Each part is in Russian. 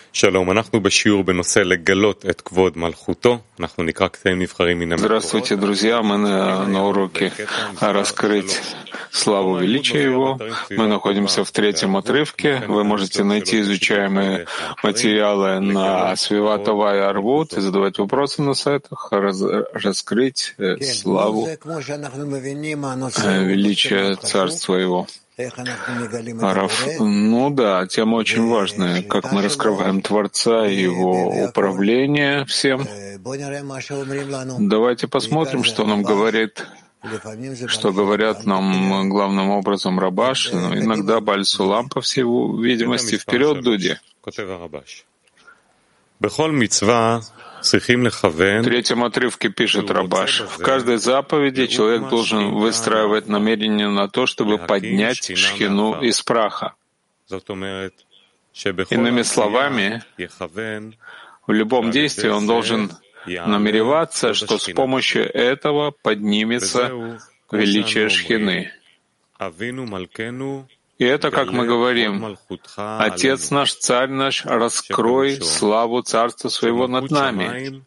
שלום, אנחנו בשיעור בנושא לגלות את כבוד מלכותו. אנחנו נקרא קטעים נבחרים מן המקורות. Здравствуйте, друзья! Мы на уроке «Раскрыть славу величия Его». Мы находимся в третьем отрывке. Вы можете найти изучаемые материалы на Свиватова и Арвуд и задавать вопросы на сайтах. «Раскрыть славу величия Царства Его». Ну да, тема очень важная, как мы раскрываем Творца и Его управление всем. Давайте посмотрим, что нам говорит, что говорят нам главным образом Рабаш, но иногда Бааль Сулам, по всей видимости. Вперед, Дуди! В третьем отрывке пишет Рабаш: в каждой заповеди человек должен выстраивать намерение на то, чтобы поднять шхину из праха. Иными словами, в любом действии он должен намереваться, что с помощью этого поднимется величие шхины. И это, как мы говорим, «Отец наш, Царь наш, раскрой славу Царства Своего над нами».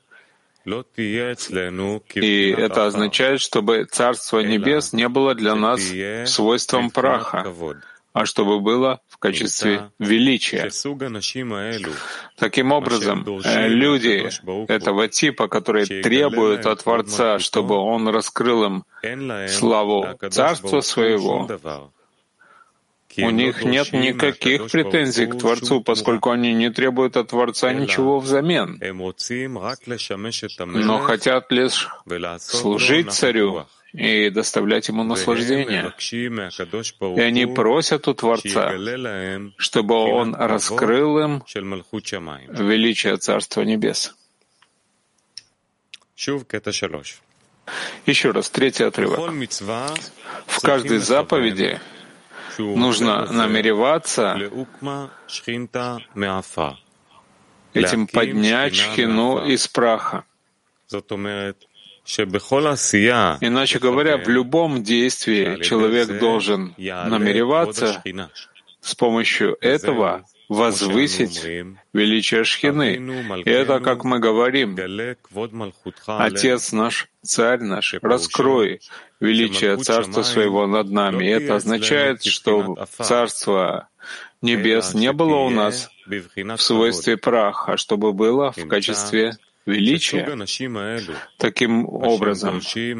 И это означает, чтобы Царство Небес не было для нас свойством праха, а чтобы было в качестве величия. Таким образом, люди этого типа, которые требуют от Творца, чтобы Он раскрыл им славу Царства Своего, у них нет никаких претензий к Творцу, поскольку они не требуют от Творца ничего взамен, но хотят лишь служить Царю и доставлять Ему наслаждение. И они просят у Творца, чтобы Он раскрыл им величие Царства Небес. Еще раз, третий отрывок. В каждой заповеди нужно намереваться этим поднять шхину из праха. Иначе говоря, в любом действии человек должен намереваться с помощью этого возвысить величие шхины. И это, как мы говорим, «Отец наш, Царь наш, раскрой величие Царства Своего над нами». И это означает, что Царство Небес не было у нас в свойстве праха, а чтобы было в качестве величия. Таким образом,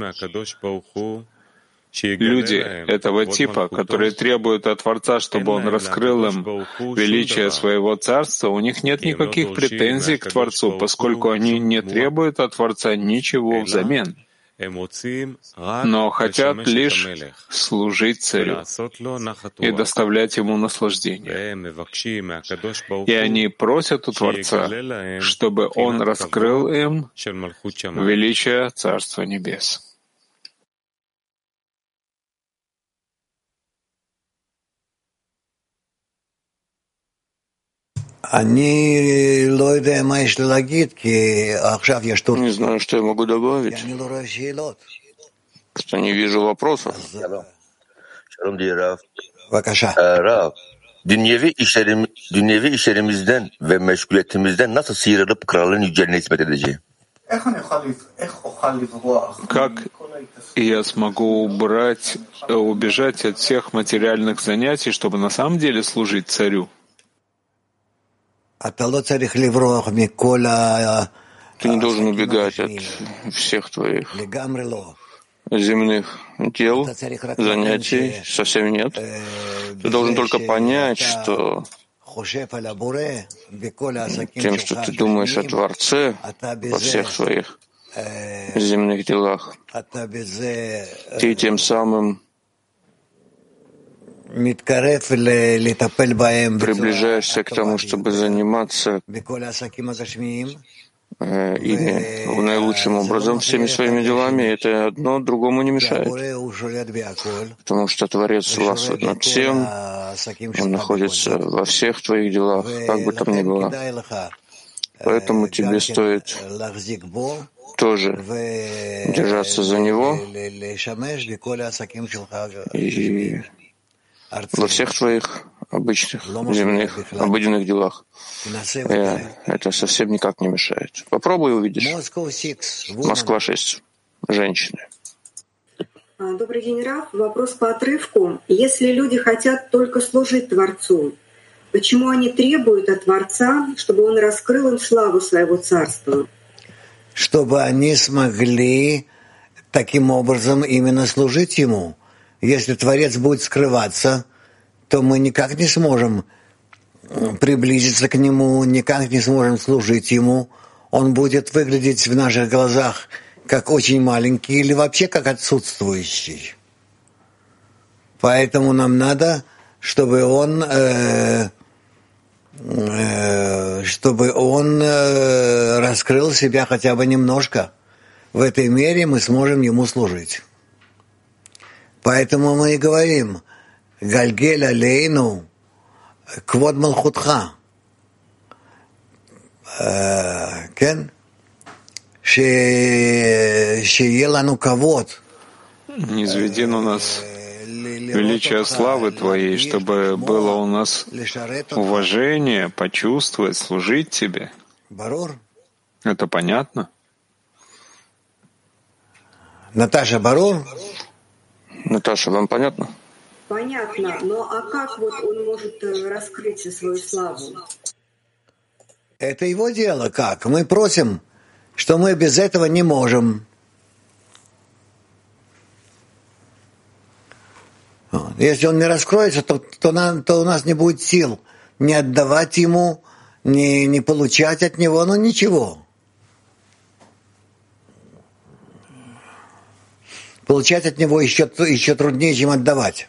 люди этого типа, которые требуют от Творца, чтобы Он раскрыл им величие Своего Царства, у них нет никаких претензий к Творцу, поскольку они не требуют от Творца ничего взамен, но хотят лишь служить Царю и доставлять Ему наслаждение. И они просят у Творца, чтобы Он раскрыл им величие Царства Небес. Не знаю, что я могу добавить, что не вижу вопросов. Rav, dünyevi işlerimizden ve meşguliyetimizden nasıl sıyrılıp kralın yüceline hizmet edeceğim? Как я смогу убежать от всех материальных занятий, чтобы на самом деле служить Царю? Ты не должен убегать от всех твоих земных дел, занятий, совсем нет. Ты должен только понять, что тем, что ты думаешь о Творце во всех своих земных делах, ты тем самым приближаешься к тому, чтобы заниматься ими в наилучшим образом, всеми своими делами, и это одно другому не мешает. Потому что Творец властвует над всем, Он находится во всех твоих делах, как бы там ни было. Поэтому тебе стоит тоже держаться за Него и во всех твоих обычных земных, обыденных делах. Это совсем никак не мешает. Попробуй, увидишь. Москва 6. Женщины. Добрый день, Раф. Вопрос по отрывку. Если люди хотят только служить Творцу, почему они требуют от Творца, чтобы Он раскрыл им славу Своего Царства? Чтобы они смогли таким образом именно служить Ему. Если Творец будет скрываться, то мы никак не сможем приблизиться к Нему, никак не сможем служить Ему. Он будет выглядеть в наших глазах как очень маленький или вообще как отсутствующий. Поэтому нам надо, чтобы он раскрыл себя хотя бы немножко. В этой мере мы сможем ему служить. Поэтому мы и говорим «Гальгель алейну квод малхутха». Кен? Шее лану кавод. Низведи на нас величие славы Твоей, чтобы было у нас уважение, почувствовать, служить Тебе. Это понятно? Наташа, барур? Наташа, вам понятно? Понятно, но а как вот он может раскрыть свою славу? Это его дело, как? Мы просим, что мы без этого не можем. Если он не раскроется, то у нас не будет сил не отдавать ему, не получать от него, ну ничего. Получать от него еще труднее, чем отдавать.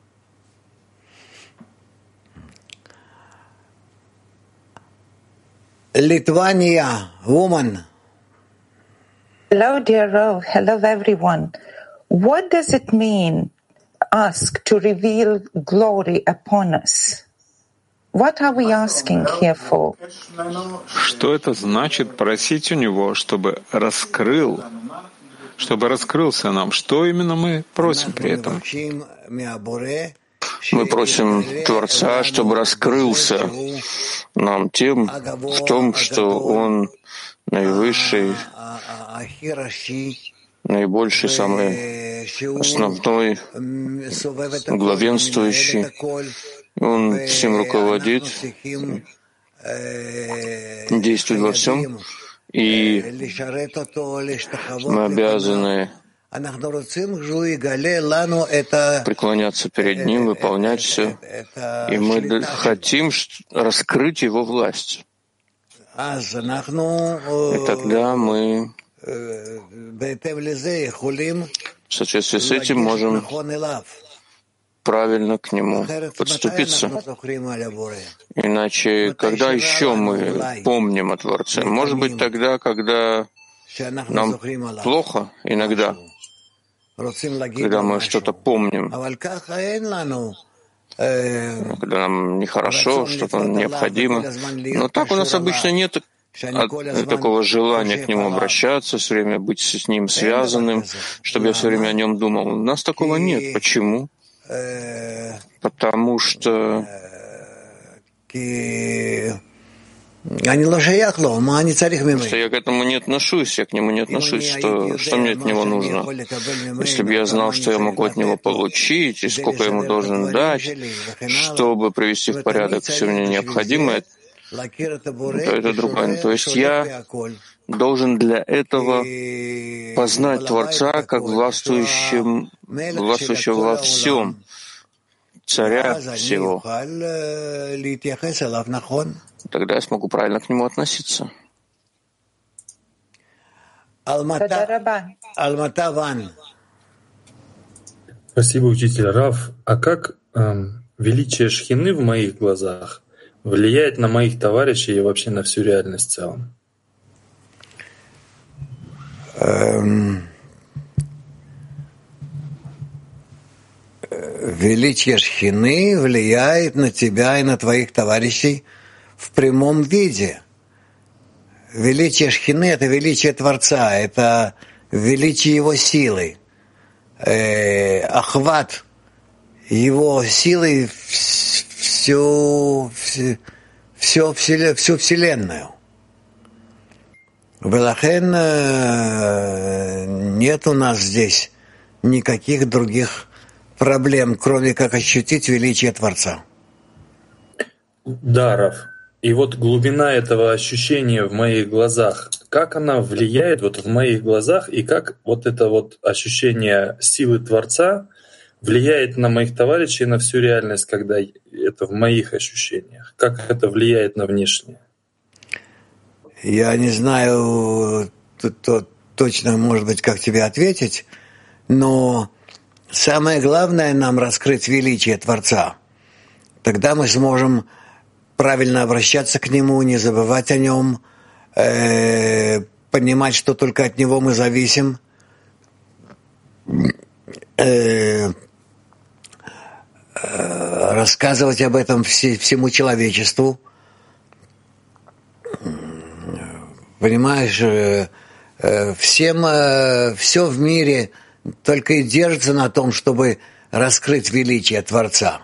Lithuania, woman. Hello, dear Rav. Hello, everyone. What does it mean, ask to reveal glory upon us? What are we asking here for? Что это значит просить у него, чтобы раскрылся нам? Что именно мы просим при этом? Мы просим Творца, чтобы раскрылся нам в том, что Он наивысший, наибольший, самый основной, главенствующий. Он всем руководит, действует во всем, и мы обязаны преклоняться перед Ним, выполнять все, и мы хотим раскрыть Его власть. И тогда мы в соответствии с этим можем правильно к Нему подступиться. Иначе, когда еще мы помним о Творце? Может быть, тогда, когда нам плохо, иногда, когда мы что-то помним, когда нам нехорошо, что-то необходимо. Но так у нас обычно нет такого желания к Нему обращаться, все время быть с Ним связанным, чтобы я все время о Нем думал. У нас такого нет. Почему? Потому что я к этому не отношусь, я к Нему не отношусь, что мне от Него нужно. Если бы я знал, что я могу от Него получить, и сколько я Ему должен дать, чтобы привести в порядок все мне необходимое, то это другое. То есть я должен для этого познать Творца как властвующего во всем, Царя всего. Тогда я смогу правильно к Нему относиться. Спасибо, учитель Рав. А как величие Шхины в моих глазах влияет на моих товарищей и вообще на всю реальность в целом? Величие Шхины влияет на тебя и на твоих товарищей в прямом виде. Величие Шхины — это величие Творца, это величие Его силы, охват Его силы всю Вселенную. Велахен нет у нас здесь никаких других проблем, кроме как ощутить величие Творца. Да, Рав. И вот глубина этого ощущения в моих глазах, как она влияет вот в моих глазах, и как вот это вот ощущение силы Творца влияет на моих товарищей, на всю реальность, когда это в моих ощущениях, как это влияет на внешнее. Я не знаю точно, может быть, как тебе ответить, но самое главное нам раскрыть величие Творца. Тогда мы сможем правильно обращаться к Нему, не забывать о Нем, понимать, что только от Него мы зависим, рассказывать об этом всему человечеству. Понимаешь, все в мире только и держится на том, чтобы раскрыть величие Творца.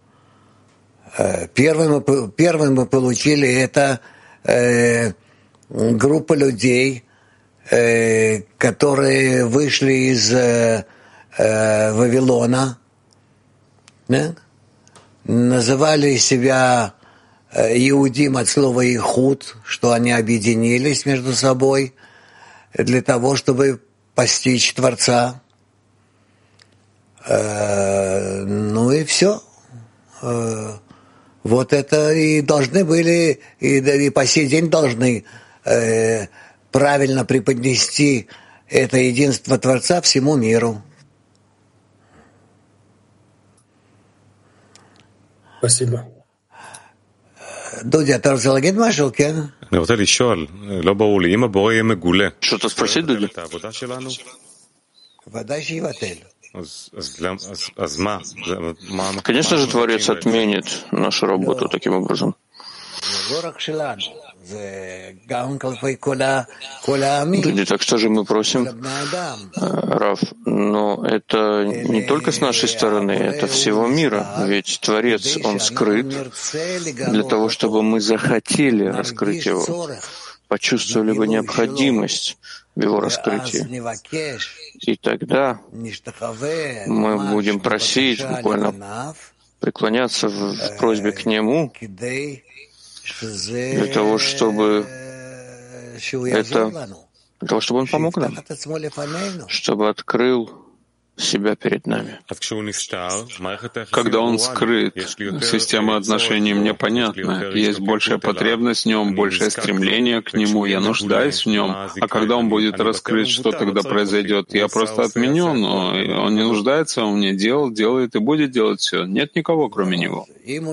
Первым мы получили это группа людей, которые вышли из Вавилона, да? Называли себя иудим от слова «ихуд», что они объединились между собой для того, чтобы постичь Творца. Ну и все. Вот это и должны были, и по сей день должны правильно преподнести это единство Творца всему миру. Спасибо. Дудя, ты רוצה להגיד משהו, כן? אני רוצה לשאול, לא ברור לי, אם הבורא יהיה מגולה, Что-то спросить, Дуди? את העבודה שלנו? ודאי שיבטל. אז מה? Конечно же, Творец отменит нашу работу таким образом. לא רק שלנו, זה גם כלפי כל העמים. Дуди, так что же мы просим, Рав? Но это не только с нашей стороны, это всего мира. Ведь Творец, Он скрыт для того, чтобы мы захотели раскрыть Его, почувствовали бы необходимость в Его раскрытии. И тогда мы будем просить, буквально преклоняться в просьбе к Нему, для того, чтобы Он помог нам, чтобы открыл себя перед нами. Когда он скрыт, система отношений мне понятна. Есть большая потребность в нем, большее стремление к нему, я нуждаюсь в нем. А когда он будет раскрыт, что тогда произойдет? Я просто отменю, но он не нуждается, он мне делает и будет делать все. Нет никого, кроме него.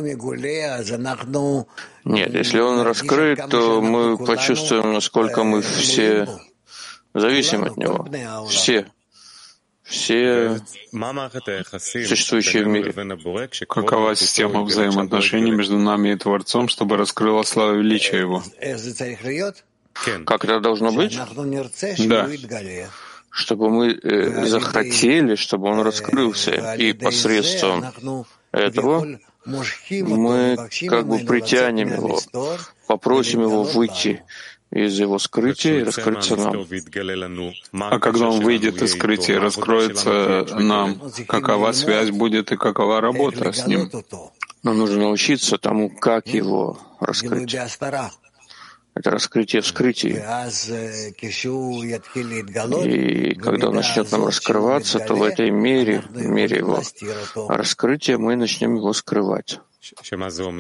Нет, если он раскрыт, то мы почувствуем, насколько мы все зависим от него. Все существующие в мире. Какова система взаимоотношений между нами и Творцом, чтобы раскрыла славу величия Его? Как это должно быть? Да. Чтобы мы захотели, чтобы он раскрылся, и посредством этого мы как бы притянем его, попросим его выйти из его скрытия и раскрыться нам. А когда он выйдет из скрытия и раскроется нам, какова связь будет и какова работа с ним? Нам нужно научиться тому, как его раскрыть. Это раскрытие в скрытии. И когда он начнет нам раскрываться, то в этой мере, в мере его раскрытия, мы начнем его скрывать. Что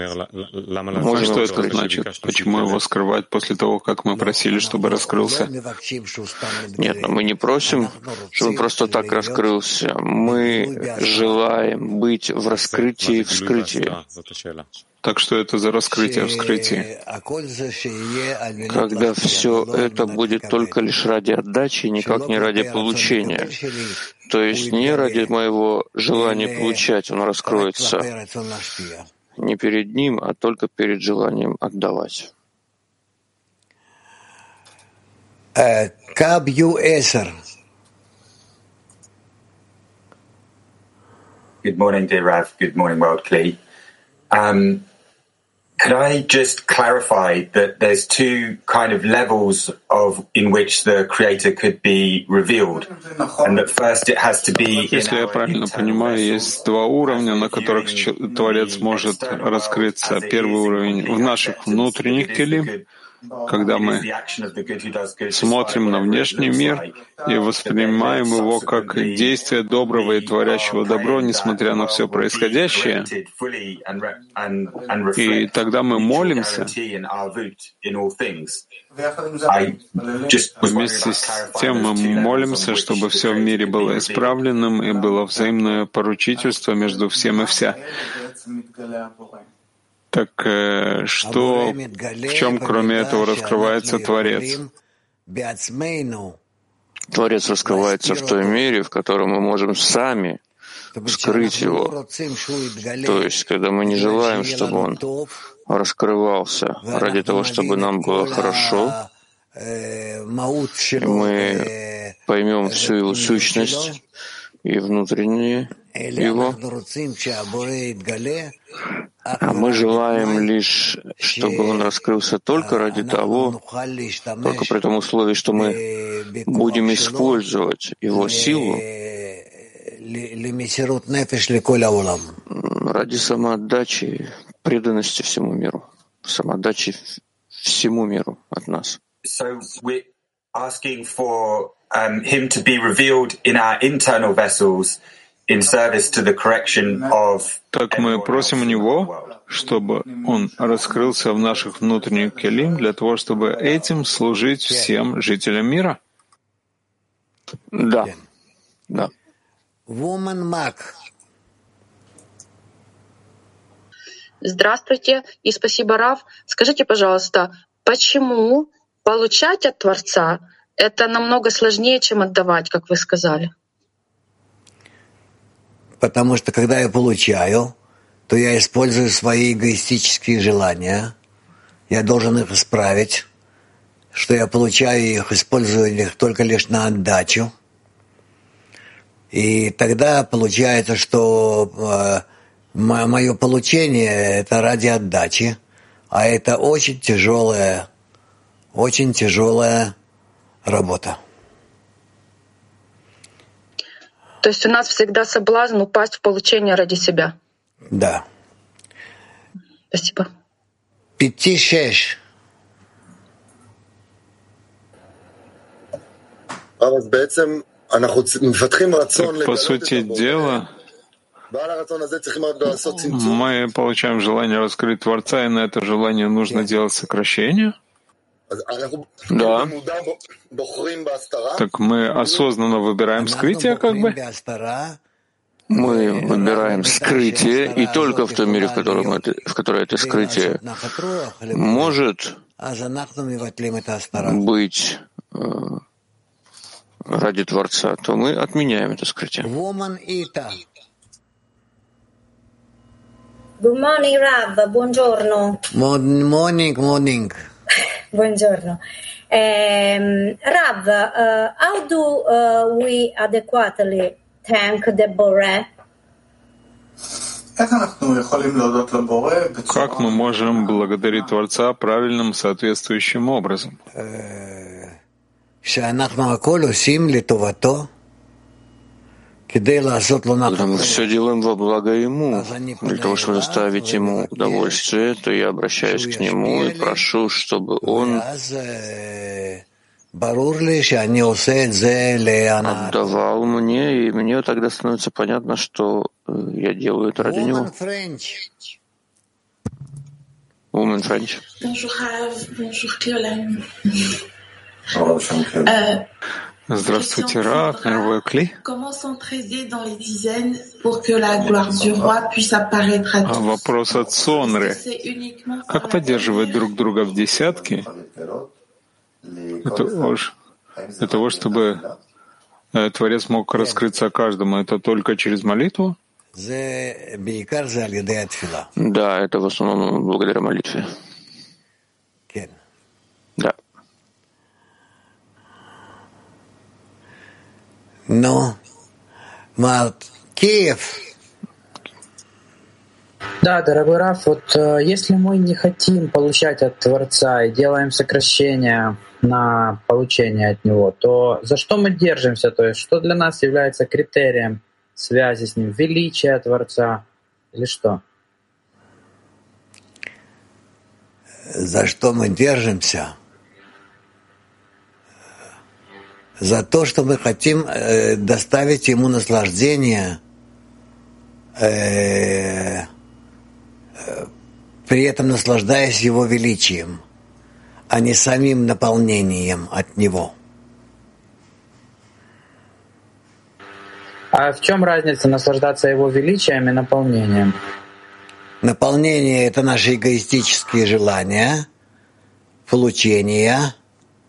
это значит? Почему его скрывать после того, как мы просили, чтобы раскрылся? Нет, но мы не просим, чтобы он просто так раскрылся. Мы желаем быть в раскрытии, в скрытии. Так что это за раскрытие в скрытии? Когда все это будет только лишь ради отдачи, никак не ради получения. То есть не ради моего желания получать он раскроется не перед ним, а только перед желанием отдавать. Каб Ю-10. Good morning, dear Rav. Good morning, World Kli. Could I just clarify that there's two kind of levels in which the Creator could be revealed, and that first it has to be. Если я правильно понимаю, есть два уровня, на которых Творец может раскрыться. Первый уровень в наших внутренних келим, когда мы смотрим на внешний мир и воспринимаем его как действие доброго и творящего добро, несмотря на все происходящее, и тогда мы молимся, вместе с тем мы молимся, чтобы все в мире было исправленным и было взаимное поручительство между всем и вся. Так что, в чем кроме этого раскрывается Творец? Творец раскрывается в той мере, в которой мы можем сами скрыть его. То есть, когда мы не желаем, чтобы он раскрывался ради того, чтобы нам было хорошо, и мы поймем всю его сущность и внутреннее его, а мы желаем лишь, чтобы он раскрылся только ради того, только при том условии, что мы будем использовать его силу ради самоотдачи, преданности всему миру, самоотдачи всему миру от нас. Asking for him to be revealed in our internal vessels in service to the correction of. Так мы просим у него, чтобы он раскрылся в наших внутренних келим для того, чтобы этим служить всем жителям мира. Да. Да. Здравствуйте и спасибо, Рав. Скажите, пожалуйста, почему получать от Творца — это намного сложнее, чем отдавать, как вы сказали? Потому что когда я получаю, то я использую свои эгоистические желания. Я должен их исправить, что я получаю их, использую их только лишь на отдачу. И тогда получается, что мое получение — это ради отдачи, а это очень тяжелая работа. То есть у нас всегда соблазн упасть в получение ради себя. Да. Спасибо. 5-6. По сути дела, мы получаем желание раскрыть Творца, и на это желание нужно делать сокращение. Да. Так мы осознанно выбираем скрытие, как бы? Мы выбираем скрытие, и только в том мире, в котором это скрытие может быть ради Творца, то мы отменяем это скрытие. Good morning, Rav. Buongiorno. Morning. Buongiorno. Rav, how do we adequately thank the Boré? Как мы можем благодарить Творца правильным, соответствующим образом? Когда мы все делаем во благо Ему, для того, чтобы доставить Ему удовольствие, то я обращаюсь к Нему и прошу, чтобы Он отдавал мне, и мне тогда становится понятно, что я делаю это ради Него. Woman French. Bonjour Rav, bonjour Cléolène. Здравствуйте, Рав, Нервой Кли. Вопрос от Сонры. Как поддерживать друг друга в десятке для того, чтобы Творец мог раскрыться каждому? Это только через молитву? Да, это в основном благодаря молитве. Да. Но Киев. Да, дорогой Раф, вот если мы не хотим получать от Творца и делаем сокращение на получение от Него, то за что мы держимся? То есть что для нас является критерием связи с Ним? Величие Творца или что? За что мы держимся? За то, что мы хотим доставить Ему наслаждение, при этом наслаждаясь Его величием, а не самим наполнением от Него. А в чем разница наслаждаться Его величием и наполнением? Наполнение — это наши эгоистические желания, получения,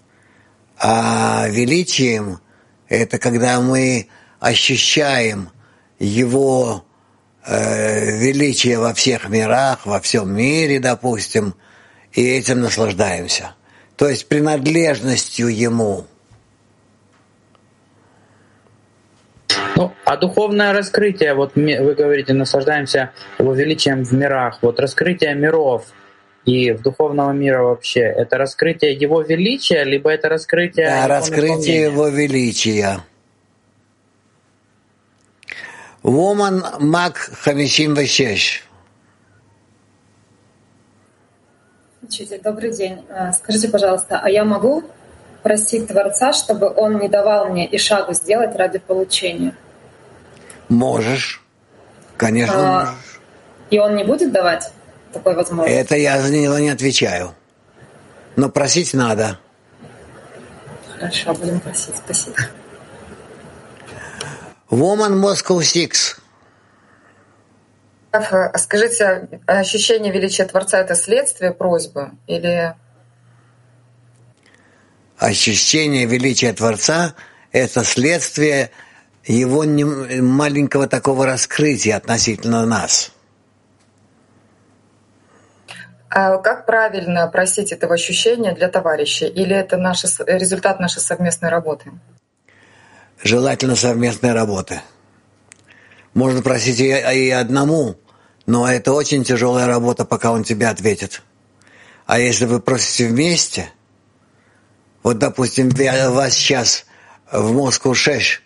а величием — это когда мы ощущаем Его величие во всех мирах, во всем мире, допустим, и этим наслаждаемся. То есть принадлежностью Ему. Ну, а духовное раскрытие, вот вы говорите, наслаждаемся Его величием в мирах. Вот раскрытие миров и в духовного мира вообще, это раскрытие Его величия, либо это раскрытие... Да, раскрытие Его величия. Woman Мак 56. Учитель, добрый день. Скажите, пожалуйста, а я могу просить Творца, чтобы Он не давал мне и шагу сделать ради получения? Можешь. Конечно, можешь. И Он не будет давать такой возможности? Это я за него не отвечаю. Но просить надо. Хорошо, будем просить. Спасибо. Woman Moscow 6. Скажите, ощущение величия Творца — это следствие просьбы или... Ощущение величия Творца — это следствие Его маленького такого раскрытия относительно нас. А как правильно просить этого ощущения для товарища? Или это результат нашей совместной работы? Желательно совместной работы. Можно просить и одному, но это очень тяжелая работа, пока он тебе ответит. А если вы просите вместе, вот, допустим, вас сейчас в Москву 6,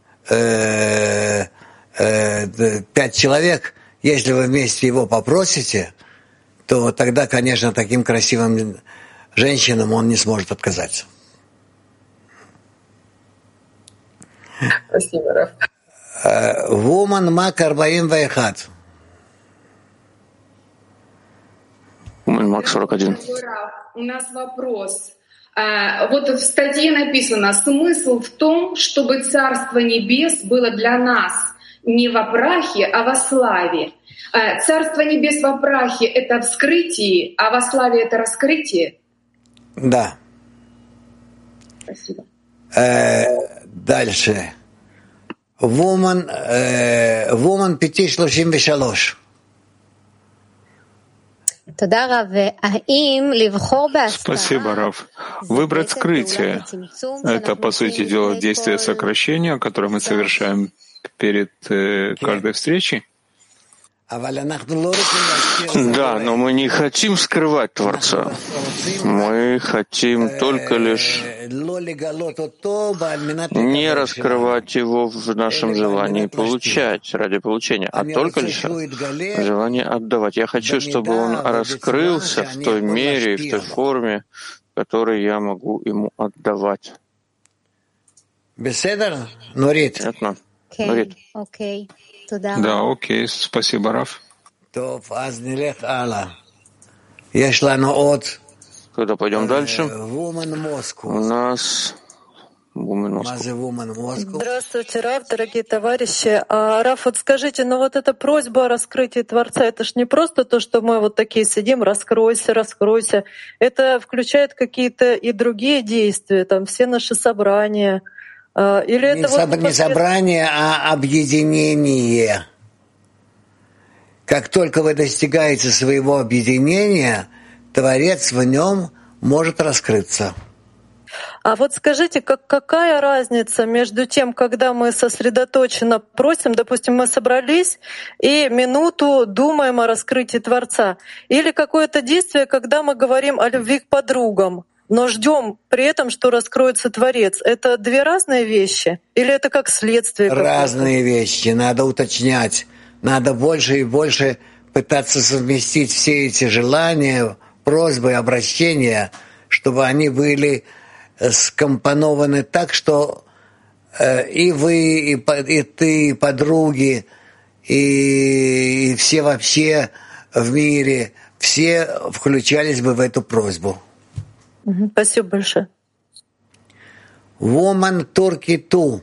5 человек, если вы вместе его попросите, то тогда, конечно, таким красивым женщинам он не сможет отказать. Спасибо, Раф. Woman Мак 41. Woman Мак 41. У нас вопрос. Вот в статье написано: смысл в том, чтобы Царство Небес было для нас не во прахе, а во славе. Царство Небес во прахе — это вскрытие, а во славе — это раскрытие? Да. Спасибо. Дальше. Woman 5:33. Спасибо, Рав. Выбрать скрытие — это, по сути дела, действие сокращения, которое мы совершаем перед каждой встречей? Да, но мы не хотим скрывать Творца. Мы хотим только лишь не раскрывать Его в нашем желании получать, ради получения, а только лишь желание отдавать. Я хочу, чтобы Он раскрылся в той мере, в той форме, в которой я могу Ему отдавать. Понятно? Нурит. Да, окей, спасибо, Раф. Когда пойдем дальше, у нас Здравствуйте, Раф, дорогие товарищи. Раф, вот скажите, вот эта просьба о раскрытии Творца, это ж не просто то, что мы вот такие сидим, раскройся, раскройся. Это включает какие-то и другие действия, там все наши собрания. Или это не собрание, а объединение. Как только вы достигаете своего объединения, Творец в нем может раскрыться. А вот скажите, какая разница между тем, когда мы сосредоточенно просим, допустим, мы собрались и минуту думаем о раскрытии Творца, или какое-то действие, когда мы говорим о любви к подругам, но ждем при этом, что раскроется Творец. Это две разные вещи? Или это как следствие? Разные вещи, надо уточнять. Надо больше и больше пытаться совместить все эти желания, просьбы, обращения, чтобы они были скомпонованы так, что и вы, и ты, и подруги, и все вообще в мире, все включались бы в эту просьбу. Спасибо большое. Woman Turkey 2.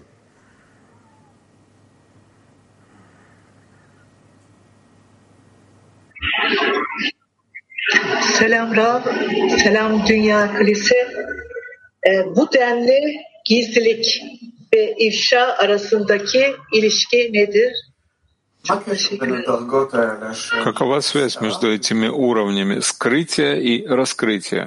Selam Rav, selam Dünya Kilise. Bu denli gizlilik ve ifşa arasındaki ilişki nedir? Какова связь между этими уровнями скрытия и раскрытия?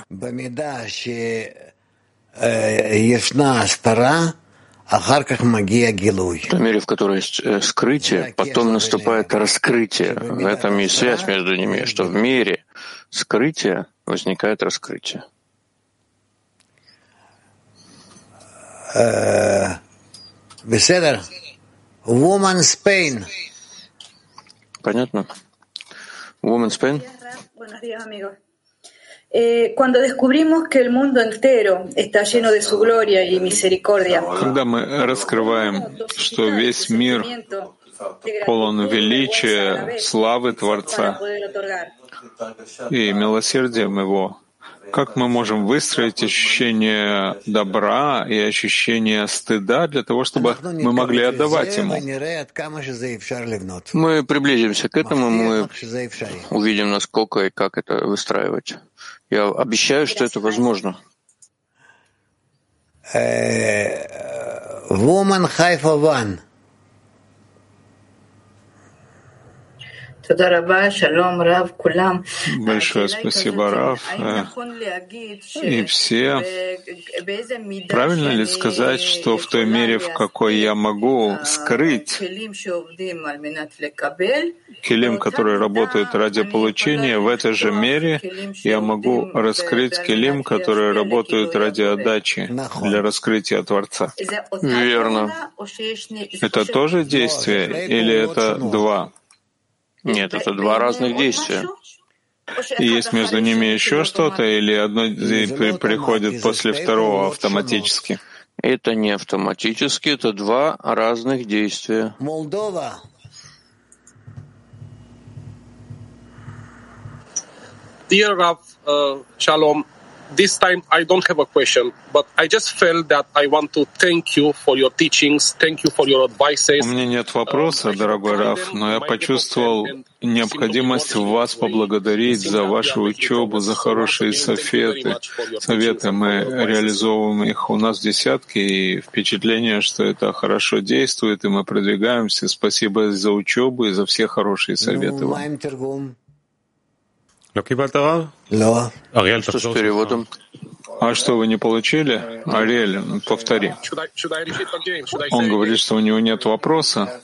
В той мере, в которой есть скрытие, потом наступает раскрытие. В этом и связь между ними, что в мире скрытия возникает раскрытие. Беседер. Woman's Pain. Понятно? Woman's Pain. Cuando descubrimos que el mundo entero está lleno de su gloria y misericordia. Когда мы раскрываем, что весь мир полон величия, славы Творца и милосердием Его, как мы можем выстроить ощущение добра и ощущение стыда для того, чтобы мы могли отдавать Ему? Мы приблизимся к этому, мы увидим, насколько и как это выстраивать. Я обещаю, что это возможно. Woman Haifa One. Большое спасибо, Рав. И все. Правильно ли сказать, что в той мере, в какой я могу скрыть келим, которые работают ради получения, в этой же мере я могу раскрыть келим, которые работают ради отдачи, для раскрытия Творца? Верно. Это тоже действие или это два? Нет, это два разных действия. И есть между ними еще что-то, или одно приходит после второго автоматически? Это не автоматически, это два разных действия. Молдова. Dear Rav, Shalom. This time I don't have a question, but I just felt that I want to thank you for your teachings, thank you for your advices. У меня нет вопроса, дорогой Раф, но я почувствовал необходимость вас поблагодарить за вашу учебу, за хорошие советы. Мы реализовываем их у нас десятки, и впечатление, что это хорошо действует, и мы продвигаемся. Спасибо за учебу и за все хорошие советы вам. Что с переводом? А что, вы не получили? Ариэль, повтори. Он говорит, что у него нет вопроса.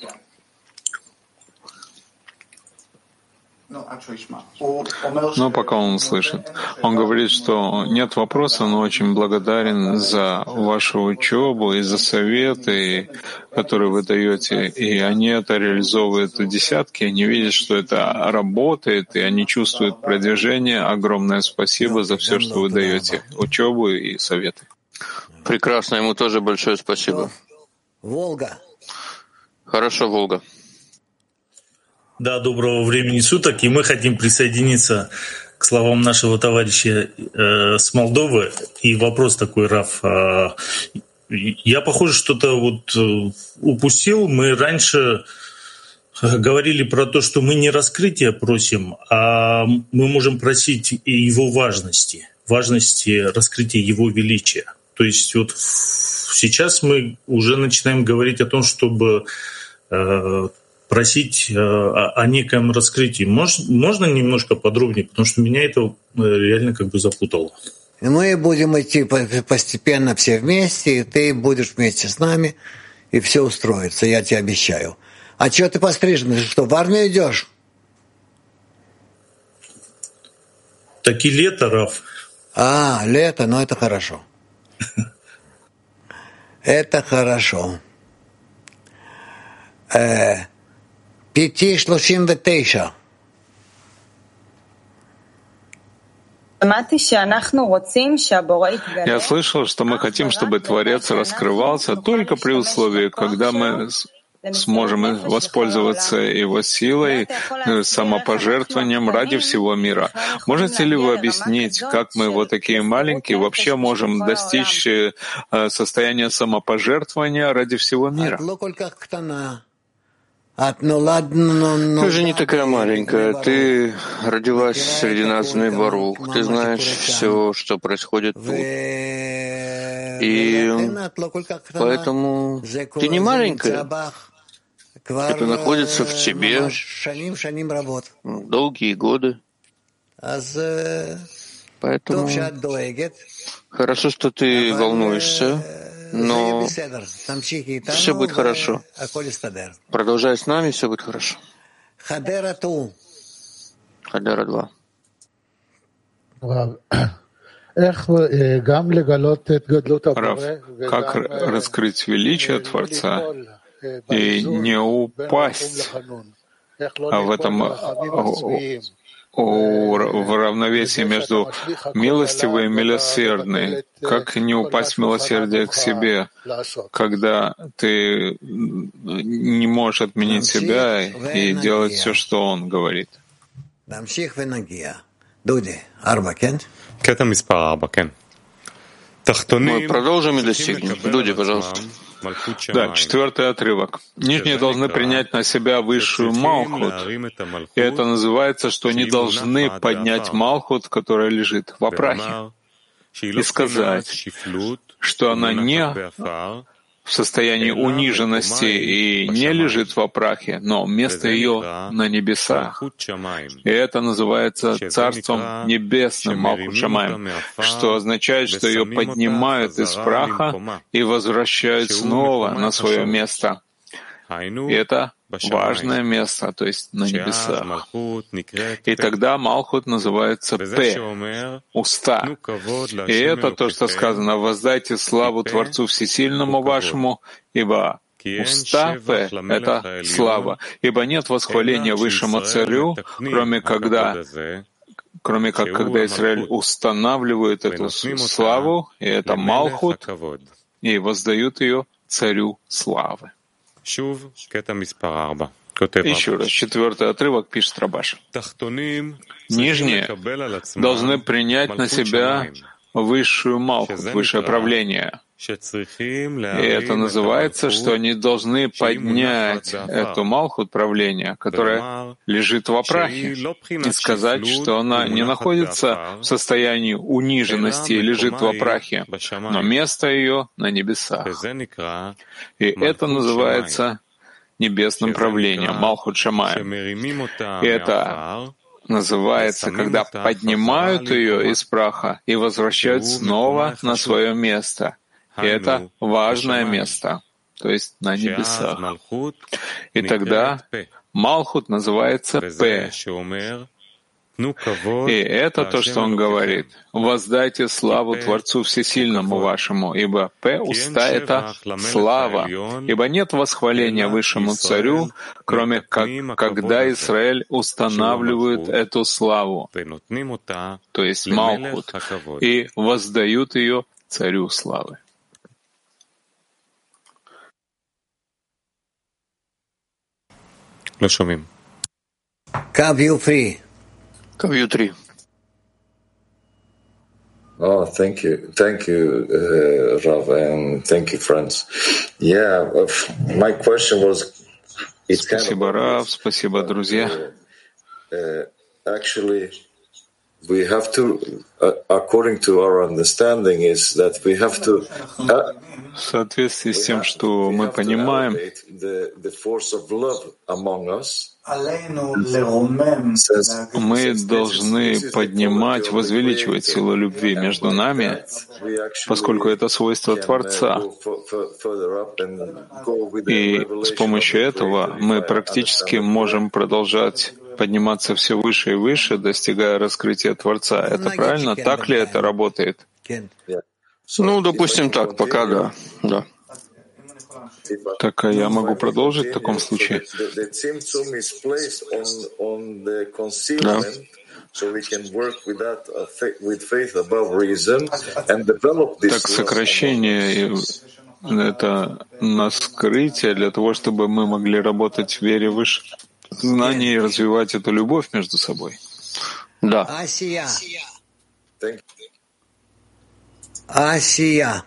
Но пока он слышит. Он говорит, что нет вопроса, но очень благодарен за вашу учебу и за советы, которые вы даете. И они это реализовывают в десятки, они видят, что это работает, и они чувствуют продвижение. Огромное спасибо за все, что вы даете. Учебу и советы. Прекрасно, ему тоже большое спасибо. Волга. Хорошо, Волга. Да, доброго времени суток, и мы хотим присоединиться к словам нашего товарища с Молдовы. И вопрос такой, Раф. Я, похоже, что-то вот упустил. Мы раньше говорили про то, что мы не раскрытие просим, а мы можем просить его важности раскрытия его величия. То есть вот сейчас мы уже начинаем говорить о том, чтобы просить о неком раскрытии. Можно немножко подробнее, потому что меня это реально как бы запутало. Мы будем идти постепенно все вместе, и ты будешь вместе с нами, и все устроится, я тебе обещаю. А чего ты пострижен? Ты что, в армию идешь? Так и лето, Рав. Лето, ну это хорошо. Это хорошо. 5:39. Я слышал, что мы хотим, чтобы Творец раскрывался только при условии, когда мы сможем воспользоваться Его силой, самопожертвованием ради всего мира. Можете ли вы объяснить, как мы, вот такие маленькие, вообще можем достичь состояния самопожертвования ради всего мира? Ты же не такая маленькая. Ты родилась среди нас в Нейбарух. Ты знаешь все, что происходит тут. И поэтому ты не маленькая. Это находится в тебе долгие годы. Поэтому хорошо, что ты волнуешься. Но все будет хорошо. Продолжай с нами, все будет хорошо. Хадера 2. Рав, как раскрыть величие Творца и не упасть в этом в равновесии между милостивой и милосердной, как не упасть в милосердие к себе, когда ты не можешь отменить себя и делать все, что он говорит. Мы продолжим и достигнем. Дуди, пожалуйста. Да, 4-й отрывок. Нижние должны принять на себя высшую Малхут. И это называется, что они должны поднять Малхут, которая лежит в Апрахе, и сказать, что она не в состоянии униженности и не лежит в Апрахе, но место ее на небесах. И это называется Царством Небесным, Малхут Шамаим, что означает, что ее поднимают из праха и возвращают снова на свое место. И это важное место, то есть на небесах. И тогда Малхут называется П, уста. И это то, что сказано: «Воздайте славу Творцу Всесильному вашему, ибо уста П — это слава. Ибо нет восхваления высшему царю, кроме как когда Израиль устанавливает эту славу, и это Малхут, и воздают ее царю славы». Еще раз, 4-й отрывок пишет Рабаш. Нижние должны принять на себя высшую Малхут, высшее правление. И это называется, что они должны поднять эту Малхут правления, которая лежит в Апрахе, и сказать, что она не находится в состоянии униженности и лежит в Апрахе, но место ее на небесах. И это называется небесным правлением, Малхут Шамаим. И это называется, когда поднимают ее из праха и возвращают снова на свое место. И это важное место, то есть на небесах. И тогда Малхут называется П. И это то, что он говорит. «Воздайте славу Творцу Всесильному вашему, ибо П — уста — это слава. Ибо нет восхваления высшему царю, кроме как когда Израиль устанавливает эту славу, то есть Малхут, и воздают ее царю славы». Кавью 3. Oh, thank you, Rav, and thank you, friends. Yeah, my question was. Спасибо, Рав, спасибо, друзья. Actually, we have to, according to our understanding, is that we have to. В соответствии с тем, что мы понимаем, мы должны поднимать, возвеличивать силу любви между нами, поскольку это свойство Творца. И с помощью этого мы практически можем продолжать подниматься все выше и выше, достигая раскрытия Творца. Это правильно? Так ли это работает? Ну, допустим, так, пока да. Да. Так, а я могу продолжить в таком случае? Да. Так, сокращение — это на скрытие для того, чтобы мы могли работать в вере выше знаний и развивать эту любовь между собой. Да. Асия.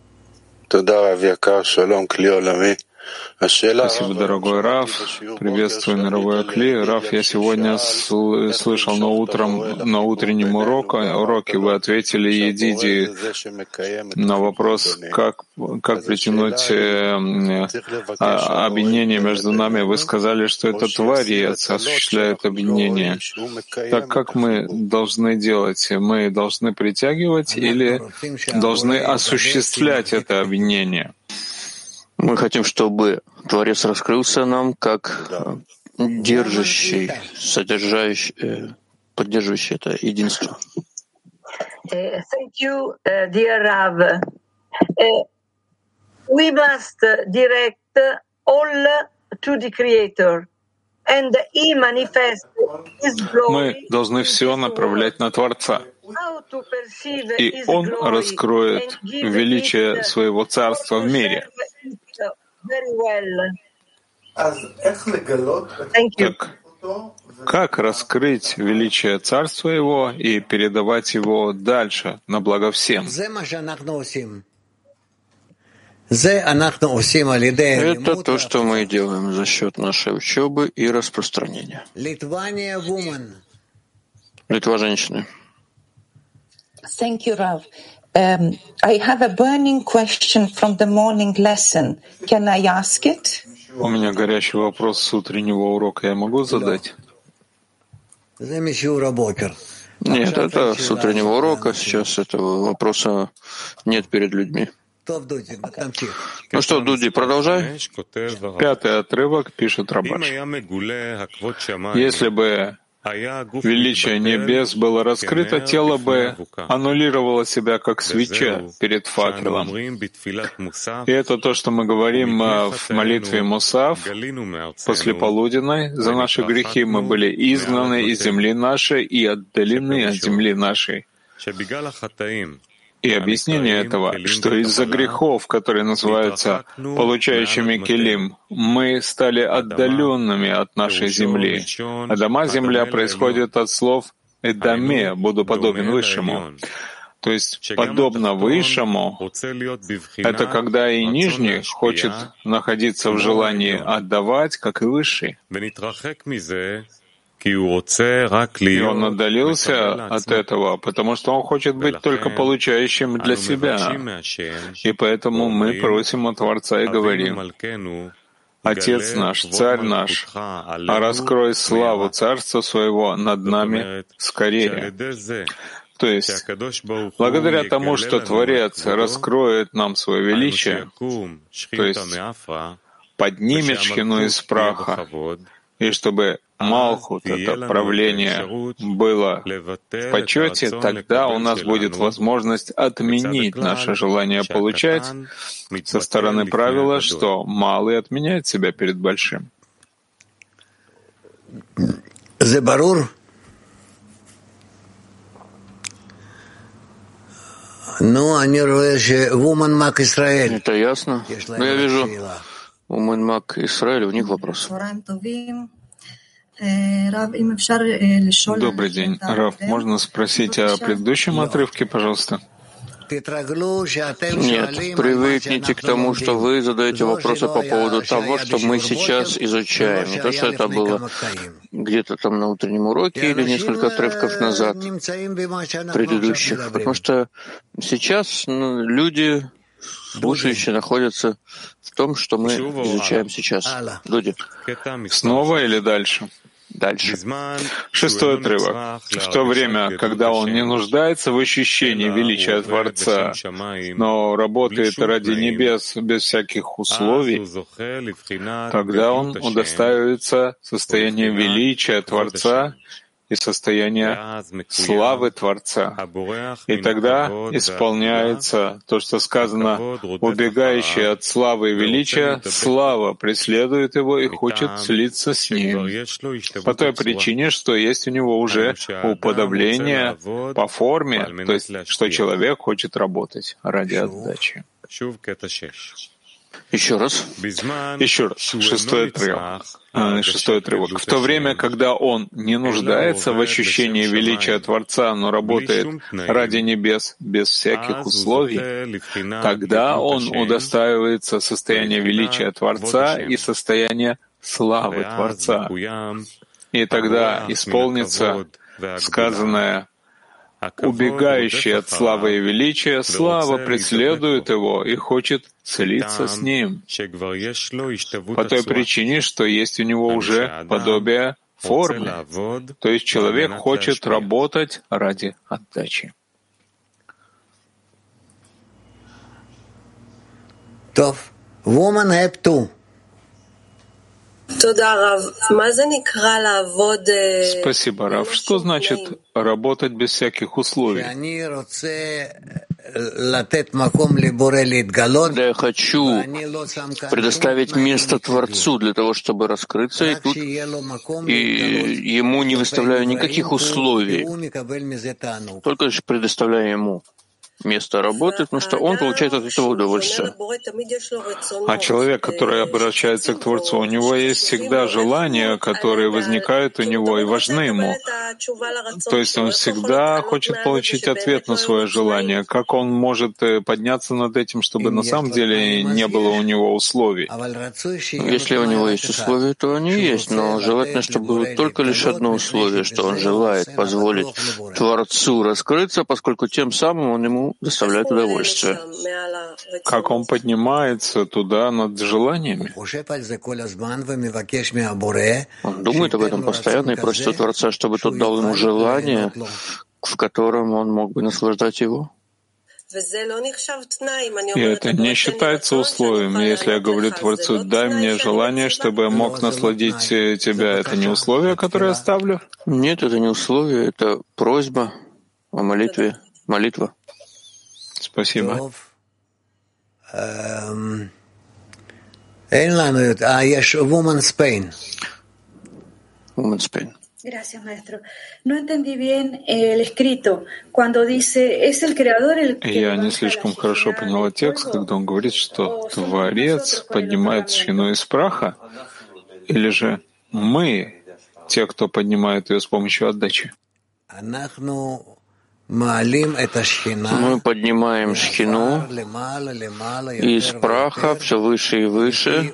Спасибо, дорогой Рав. Приветствую, мировой Акли. Рав, я сегодня слышал на утреннем уроке вы ответили Едиди на вопрос, как притянуть объединение между нами. Вы сказали, что это Творец осуществляет объединение. Так как мы должны делать? Мы должны притягивать или должны осуществлять это объединение? Мы хотим, чтобы Творец раскрылся нам как держащий, содержащий, поддерживающий это единство. Thank you, dear Rav. We must direct all to the Creator, and He manifests His glory. Мы должны все направлять на Творца, и Он раскроет величие Своего Царства в мире. Так, как раскрыть величие Царства Его и передавать его дальше на благо всем? Это то, что мы делаем за счет нашей учебы и распространения. Литва, женщины. Thank you, Rav. I have a burning question from the morning lesson. Can I ask it? У меня горячий вопрос с утреннего урока. Я могу задать? Нет, это с утреннего урока. Сейчас этого вопроса нет перед людьми. Ну что, Дуди, продолжай. 5-й отрывок пишет Рабаш. Если бы величие небес было раскрыто, тело бы аннулировало себя как свеча перед факелом. И это то, что мы говорим в молитве Мусав после полуденной. За наши грехи мы были изгнаны из земли нашей и отдалены от земли нашей. И объяснение этого, что из-за грехов, которые называются получающими келим, мы стали отдаленными от нашей земли. Адама, земля, происходит от слов «эдаме», «буду подобен высшему». То есть, подобно высшему, это когда и нижний хочет находиться в желании отдавать, как и высший. И он отдалился от этого, потому что он хочет быть только получающим для себя. И поэтому мы просим у Творца и говорим: «Отец наш, Царь наш, раскрой славу Царства Своего над нами скорее». То есть, благодаря тому, что Творец раскроет нам свое величие, то есть поднимет шхину из праха, и чтобы Малхут, это правление, было в почете, тогда у нас будет возможность отменить наше желание получать со стороны правила, что малый отменяет себя перед большим. Это ясно. Но я вижу, у Мак Исраэль, у них вопрос. Добрый день. Рав, можно спросить о предыдущем отрывке, пожалуйста? Нет, привыкните к тому, что вы задаете вопросы по поводу того, что мы сейчас изучаем. Не то, что это было где-то там на утреннем уроке или несколько отрывков назад, предыдущих. Потому что сейчас люди, слушающие, находятся в том, что мы изучаем сейчас. Люди. Снова или дальше? Дальше. 6-й отрывок. В то время, когда он не нуждается в ощущении величия Творца, но работает ради небес без всяких условий, тогда он удостаивается состояния величия Творца и состояния славы Творца. И тогда исполняется то, что сказано: убегающий от славы и величия, слава преследует его и хочет слиться с ним, по той причине, что есть у него уже уподобление по форме, то есть, что человек хочет работать ради отдачи. Еще раз. 6-й отрывок. В то время, когда он не нуждается в ощущении величия Творца, но работает ради небес без всяких условий, тогда он удостаивается состояния величия Творца и состояния славы Творца. И тогда исполнится сказанное: убегающий от славы и величия, слава преследует его и хочет слиться с ним, по той причине, что есть у него уже подобие формы, то есть человек хочет работать ради отдачи. Woman have to. Спасибо, Рав. Что значит работать без всяких условий? Да, я хочу предоставить место Творцу для того, чтобы раскрыться, и тут и ему не выставляю никаких условий, только лишь предоставляю ему место работы, потому что он получает от этого удовольствие. А человек, который обращается к Творцу, у него есть всегда желания, которые возникают у него и важны ему. То есть он всегда хочет получить ответ на свое желание. Как он может подняться над этим, чтобы на самом деле не было у него условий? Если у него есть условия, то они есть, но желательно, чтобы было только лишь одно условие, что он желает позволить Творцу раскрыться, поскольку тем самым он ему доставляет удовольствие. Как он поднимается туда над желаниями? Он думает об этом постоянно и просит у Творца, чтобы тот дал ему желание, в котором он мог бы наслаждать его. И это не считается условием. Если я говорю Творцу: дай мне желание, чтобы я мог насладить тебя, это не условие, которое я ставлю? Нет, это не условие, это просьба о молитве, молитва. Спасибо. Woman's pain. Woman's pain. Gracias, maestro. No entendí bien el escrito. Cuando dice, es el creador el que... Я не слишком хорошо поняла текст, когда он говорит, что Творец поднимает шхину из праха, или же мы, те, кто поднимает ее с помощью отдачи. Мы поднимаем шхину из праха все выше и выше,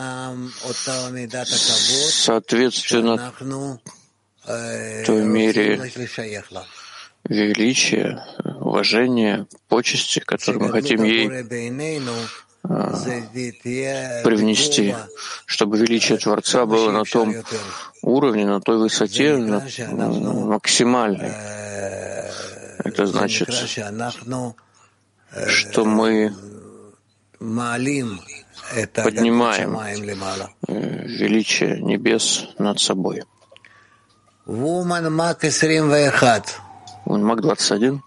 соответственно той мере величия, уважения, почести, которые мы хотим ей привнести, чтобы величие Творца было на том уровне, на той высоте, максимальной. Это значит, что мы поднимаем величие небес над собой. Мак 21.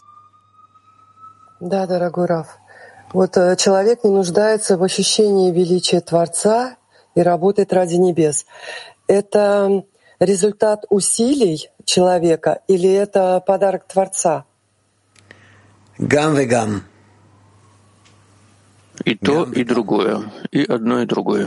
Да, дорогой Рав. Вот человек не нуждается в ощущении величия Творца и работает ради небес. Это результат усилий человека или это подарок Творца? Гам-вегам. И то, и другое. И одно, и другое.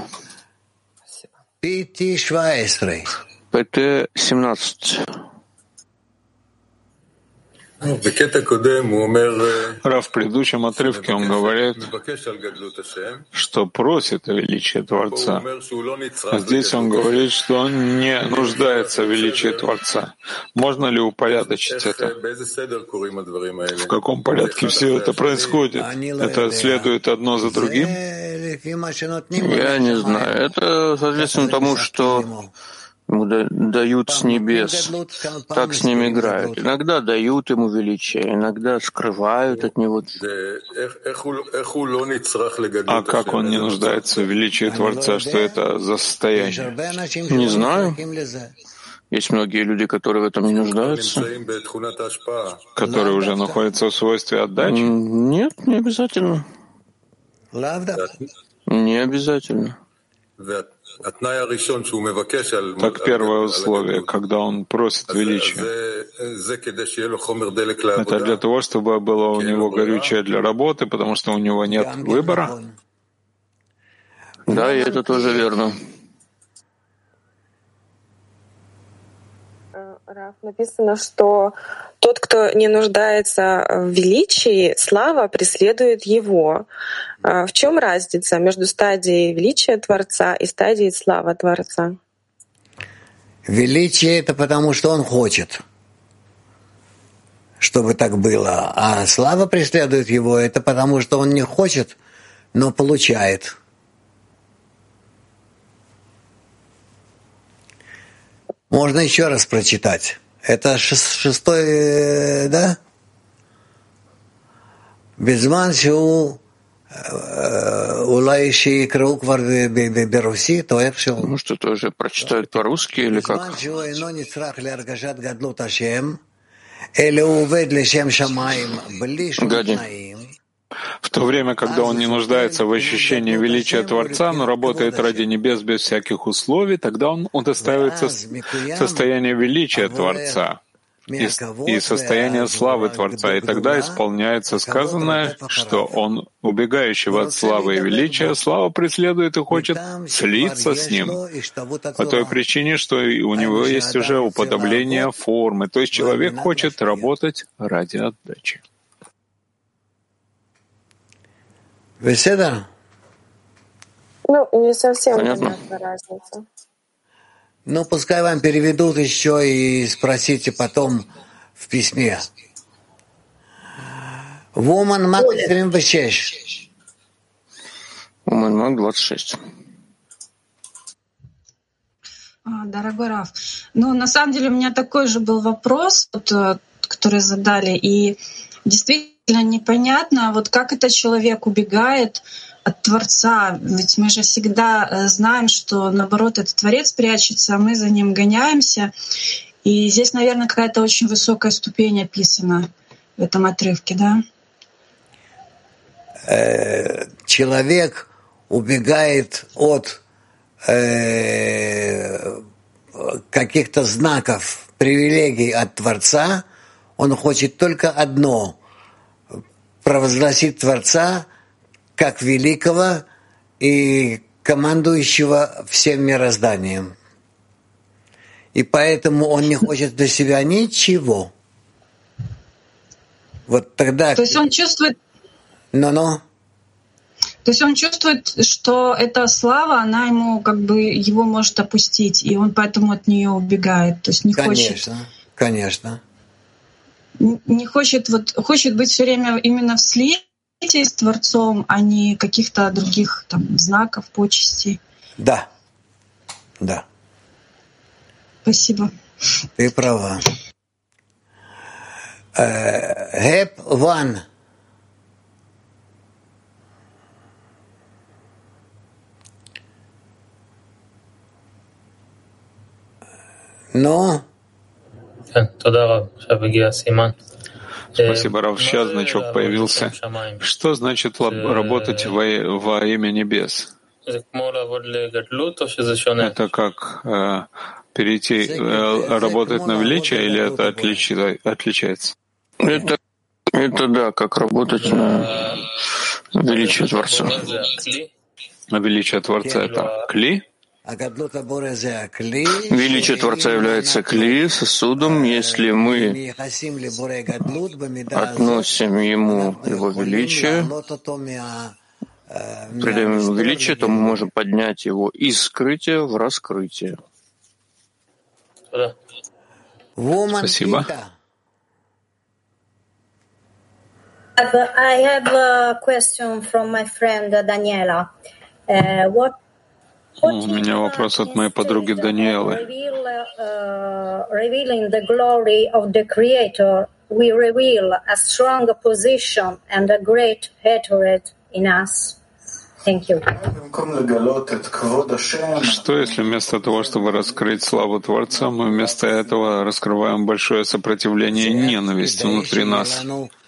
PT-17. ПТ-17. Рав, в предыдущем отрывке он говорит, что просит о величии Творца. А здесь он говорит, что он не нуждается в величии Творца. Можно ли упорядочить это? В каком порядке все это происходит? Это следует одно за другим? Я не знаю. Это соответственно тому, что ему дают с небес, так с ним играют. Иногда дают ему величие, иногда скрывают от него. А как он не нуждается в величии Творца? Что это за состояние? Не знаю. Есть многие люди, которые в этом не нуждаются. Которые уже находятся в свойстве отдачи? Нет, не обязательно. Не обязательно. Так первое условие, когда он просит величия, это для того, чтобы было у него горючее для работы, потому что у него нет выбора? Да, и это тоже верно. Раф, написано, что тот, кто не нуждается в величии, слава преследует его. В чем разница между стадией величия Творца и стадией славы Творца? Величие — это потому, что он хочет, чтобы так было. А слава преследует его — это потому, что он не хочет, но получает. Можно еще раз прочитать. Это шестой, да? בזמן שהוא אולי שיקראו כבר ברוסית או איכשהו. Ну что, тоже прочитают по-русски или как? בזמן שהוא אינו נצרך להרגשת גדלות השם, אלא הוא עובד לשם שמיים בלי שום תנאים. В то время, когда он не нуждается в ощущении величия Творца, но работает ради небес без всяких условий, тогда он удостаивается состояния величия Творца и состояния славы Творца, и тогда исполняется сказанное, что он, убегающего от славы и величия, слава преследует и хочет слиться с ним, по той причине, что у него есть уже уподобление формы, то есть человек хочет работать ради отдачи. Не совсем понятна разница. Пускай вам переведут еще и спросите потом в письме. Woman Mag 26. Woman Mag 26. Дорогой Раф, на самом деле у меня такой же был вопрос, который задали, и действительно непонятно, как этот человек убегает от Творца. Ведь мы же всегда знаем, что, наоборот, этот Творец прячется, а мы за ним гоняемся. И здесь, наверное, какая-то очень высокая ступень описана в этом отрывке, да? Человек убегает от каких-то знаков, привилегий от Творца. Он хочет только одно — провозгласить Творца как великого и командующего всем мирозданием. И поэтому он не хочет для себя ничего. Тогда... То есть он чувствует... То есть он чувствует, что эта слава, она ему его может опустить, и он поэтому от нее убегает. То есть не хочет... Конечно. Не хочет, хочет быть все время именно в слитии с Творцом, а не каких-то других знаков, почестей. Да. Спасибо. Ты права. Hep one. Спасибо, Рав. Сейчас значок появился. Что значит работать во имя небес? Это как перейти, работать на величие, или это отличается? Это да, как работать на величие Творца. А величие Творца — это кли? Величие Творца является кли, сосудом. Если мы относим ему его величие, придаем ему величие, то мы можем поднять его из скрытия в раскрытие. Спасибо. I have a question from my friend Daniela. У меня вопрос от моей подруги Даниэлы. Revealing the glory of the Creator, we reveal a strong position and a great hatred in us. Thank you. Что если вместо того, чтобы раскрыть славу Творца, мы вместо этого раскрываем большое сопротивление и ненависть внутри нас?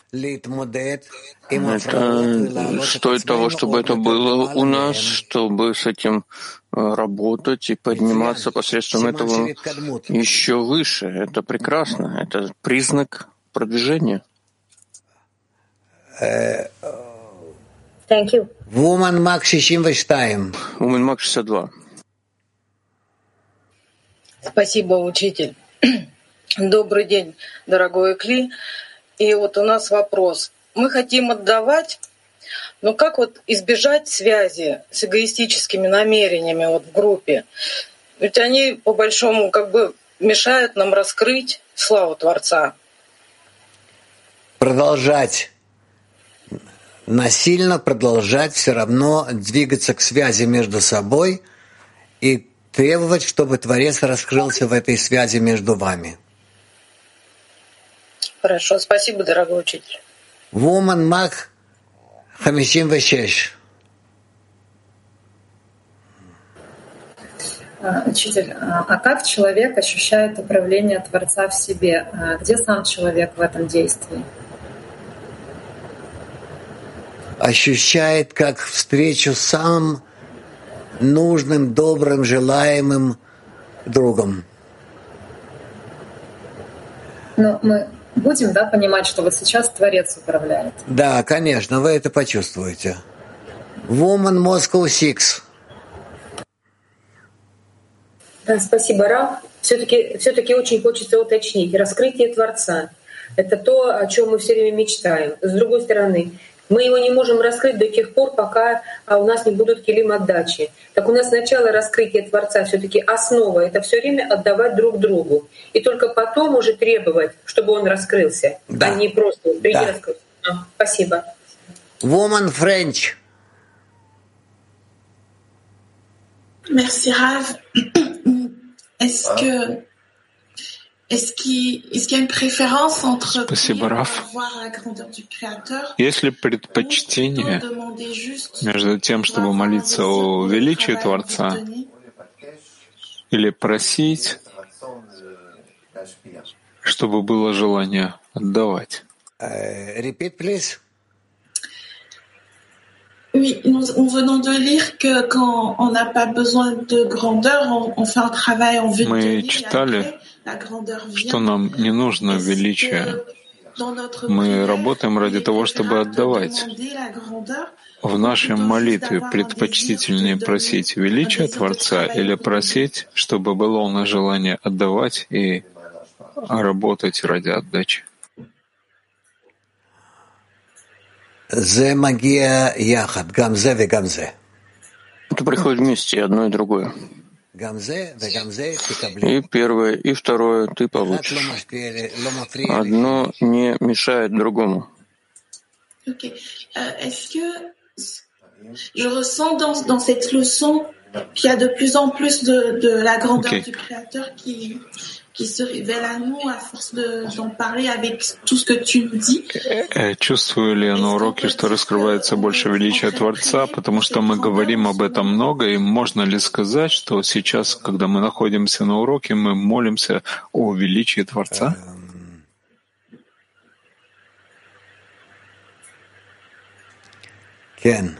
Это стоит того, чтобы это было у нас, чтобы с этим работать и подниматься посредством этого еще выше. Это прекрасно. Это признак продвижения. Thank you. Woman Mac 62. Woman Mac 62. Спасибо, учитель. Добрый день, дорогой Кли. И вот у нас вопрос. Мы хотим отдавать, но как вот избежать связи с эгоистическими намерениями вот в группе? Ведь они, по большому, как бы мешают нам раскрыть славу Творца. Продолжать. Насильно продолжать все равно двигаться к связи между собой и требовать, чтобы Творец раскрылся в этой связи между вами. Хорошо, спасибо, дорогой учитель. Woman Mac 56. Учитель, а как человек ощущает управление Творца в себе? Где сам человек в этом действии? Ощущает как встречу с самым нужным, добрым, желаемым другом. Но мы будем, понимать, что вот сейчас Творец управляет? Да, конечно, вы это почувствуете. Woman Moscow 6. Спасибо, Рав. Все-таки очень хочется уточнить. Раскрытие Творца — это то, о чем мы все время мечтаем. С другой стороны, мы его не можем раскрыть до тех пор, пока у нас не будут килим отдачи. Так у нас сначала раскрытие Творца, все-таки основа — это все время отдавать друг другу. И только потом уже требовать, чтобы он раскрылся, а не просто приди раскрыться. Спасибо. Woman French. Merci, Rav. Est-ce qu'il y a une préférence entre voir la grandeur du Créateur? Есть ли предпочтение между тем, чтобы молиться о величии Творца, или просить, чтобы было желание отдавать? Repeat, please. Oui, nous venons de lire que quand on n'a pas besoin de grandeur, on fait un travail en vue de Мы читали, что нам не нужно величие. Мы работаем ради того, чтобы отдавать. В нашей молитве предпочтительнее просить величия Творца или просить, чтобы было у нас желание отдавать и работать ради отдачи? Это приходит вместе, и одно, и другое. И первое, и второе ты получишь. Одно не мешает другому. Je ressens dans cette leçon qu'il y a de plus en plus de la grandeur du Créateur qui se révèle à nous à force d'en parler avec tout ce que tu nous dis. Чувствую ли я на уроке, что раскрывается больше величия Творца, потому что мы говорим об этом много, и можно ли сказать, что сейчас, когда мы находимся на уроке, мы молимся о величии Творца? Кен.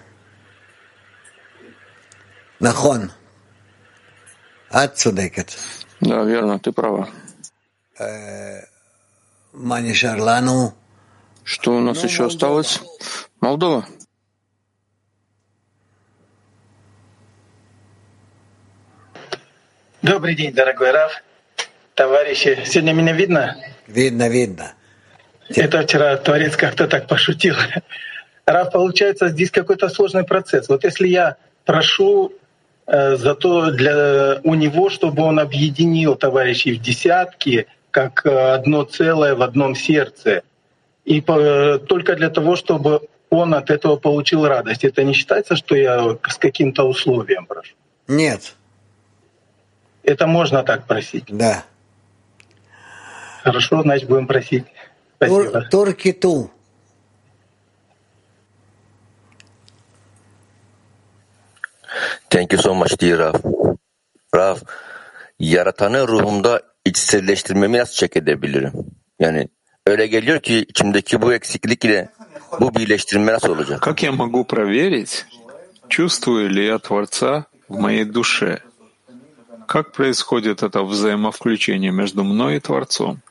Нахон. Ацудекет. Да, верно, ты права. Что у нас еще осталось? Молдова. Добрый день, дорогой Рав. Товарищи, сегодня меня видно? Видно. Это вчера Творец как-то так пошутил. Рав, получается, здесь какой-то сложный процесс. Вот если я прошу у него, чтобы он объединил товарищей в десятки, как одно целое в одном сердце, и только для того, чтобы он от этого получил радость. Это не считается, что я с каким-то условием прошу? Нет. Это можно так просить? Да. Хорошо, значит, будем просить. Спасибо. Туркиту. Thank you so much dear Rav. Rav, yaratanı ruhumda içselleştirmemi nasıl check edebilirim? Yani öyle geliyor ki içimdeki bu eksiklik ile bu birleştirme nasıl olacak? Как я могу проверить, чувствую ли я Творца в моей душе? Как происходит это взаимовключение между мной и Творцом?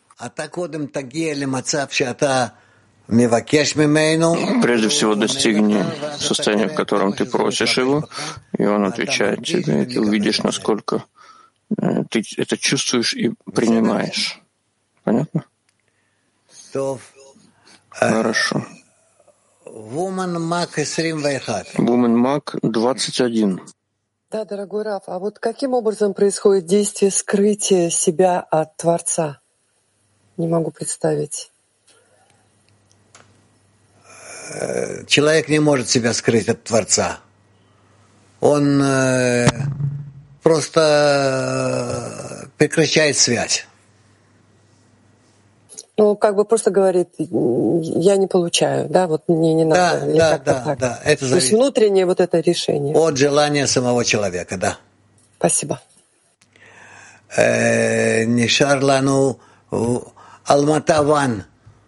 Прежде всего достигни состояния, в котором ты просишь его, и он отвечает тебе, и ты увидишь, насколько ты это чувствуешь и принимаешь. Понятно? Хорошо. Woman Mac 21. Да, дорогой Рав, а вот каким образом происходит действие скрытия себя от Творца? Не могу представить. Человек не может себя скрыть от Творца. Он просто прекращает связь. Ну, как бы просто говорит, я не получаю, да, вот мне не надо. Да. Это то есть внутреннее вот это решение. От желания самого человека, да. Спасибо. Нишар лану Алмата Ван.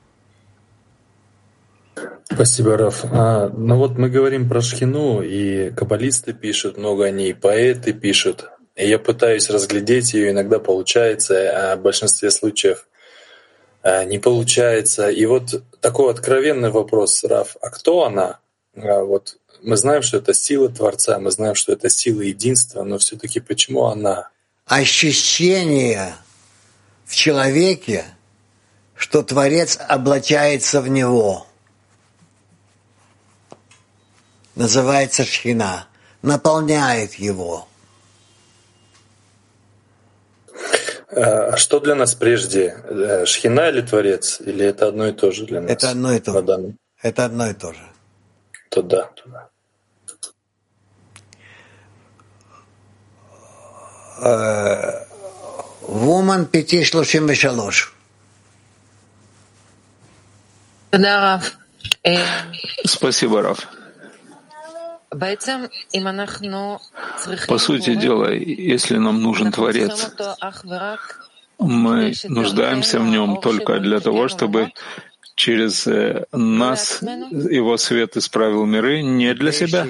Спасибо, Раф. Ну вот мы говорим про Шхину, и каббалисты пишут много о ней, поэты пишут. И я пытаюсь разглядеть ее, иногда получается, а в большинстве случаев не получается. И вот такой откровенный вопрос, Раф, а кто она? Вот мы знаем, что это сила Творца, мы знаем, что это сила единства, но все-таки почему она? Ощущение в человеке, что Творец облачается в него, называется Шхина, наполняет его. А что для нас прежде? Шхина или Творец? Или это одно и то же для нас? Это одно и то же. Это одно и то же. То да. Woman 5:33. Спасибо, Раф. По сути дела, если нам нужен Творец, мы нуждаемся в нем только для того, чтобы через нас его свет исправил миры, не для себя,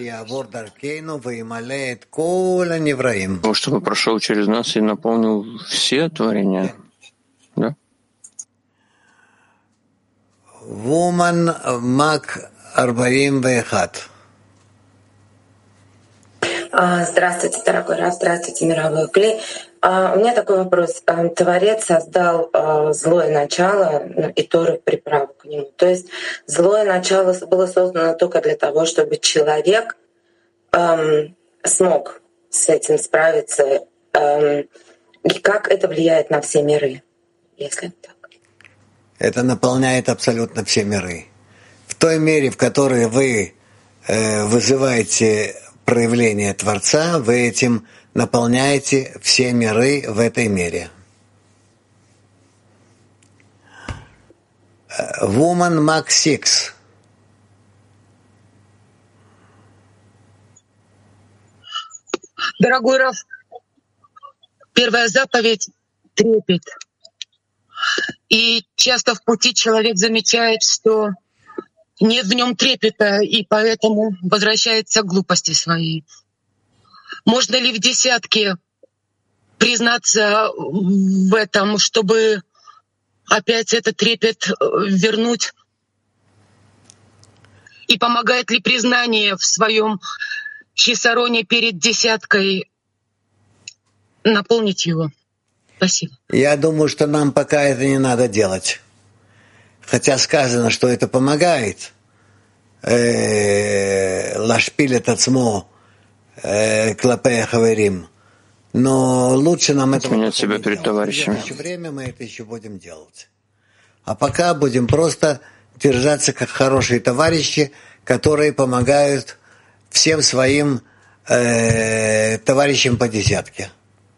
чтобы прошел через нас и наполнил все творения. Да? Woman Mac 41. Здравствуйте, дорогой Рав, здравствуйте, мировой Кли. У меня такой вопрос. Творец создал злое начало и Тору приправу к нему. То есть злое начало было создано только для того, чтобы человек смог с этим справиться. И как это влияет на все миры, если так? Это наполняет абсолютно все миры. В той мере, в которой вы вызываете проявление Творца, вы этим наполняете все миры в этой мере. Woman Mac 6. Дорогой Рав, первая заповедь — трепет. И часто в пути человек замечает, что нет в нем трепета, и поэтому возвращается к глупости своей. Можно ли в десятке признаться в этом, чтобы опять этот трепет вернуть? И помогает ли признание в своем хисароне перед десяткой наполнить его. Спасибо. Я думаю, что нам пока это не надо делать. Хотя сказано, что это помогает. Лашпиль это цмо клапе хаверим. Но лучше нам это отменять себя перед товарищами. В следующее время мы это еще будем делать. А пока будем просто держаться как хорошие товарищи, которые помогают всем своим товарищам по десятке.